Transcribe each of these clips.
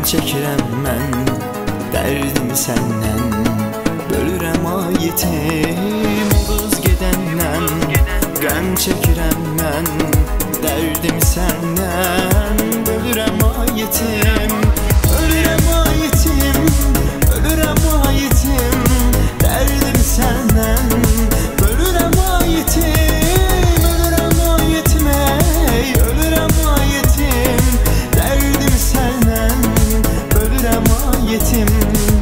çəkirəm mən, dərdim səndən. Bölürəm ayetim qız gedəndən, qəm çəkirəm mən, dərdim səndən. Bölürəm ayetim, ölürəm ayetim, ölürəm ayetim, dərdim səndən. Bölürəm ayetim, ölürəm ayetim, ey, ölürəm ayetim, dərdim səndən. Bölürəm ayetim.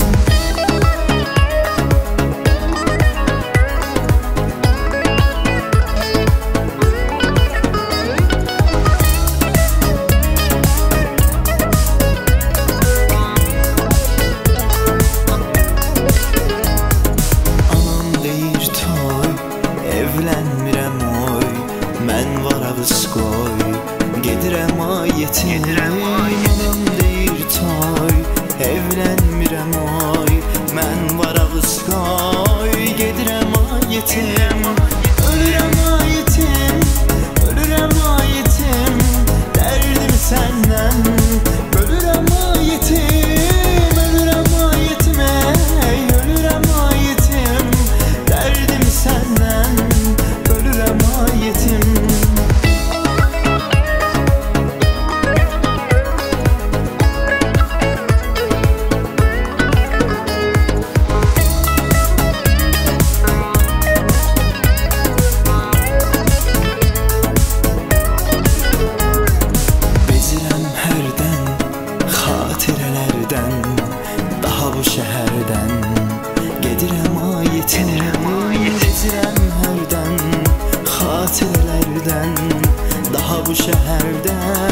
Evlənmirəm oy, mən var ağız qoy, gedirəm ayetim. Anam deyir toy, evlənmirəm oy, mən var ağız qoy, gedirəm ayetim. Ölürəm ayetim, ölürəm ayetim, dərdim səndən. Bölürəm ayetim, ölürəm ayetim, ey, ölürəm ayetim, dərdim səndən. Bölürəm ayetim. Bezirəm hərdən, xatirələrdən, daha bu şəhərdən gedirəm ayetim. Bezirəm hərdən, xatirələrdən, daha bu şəhərdən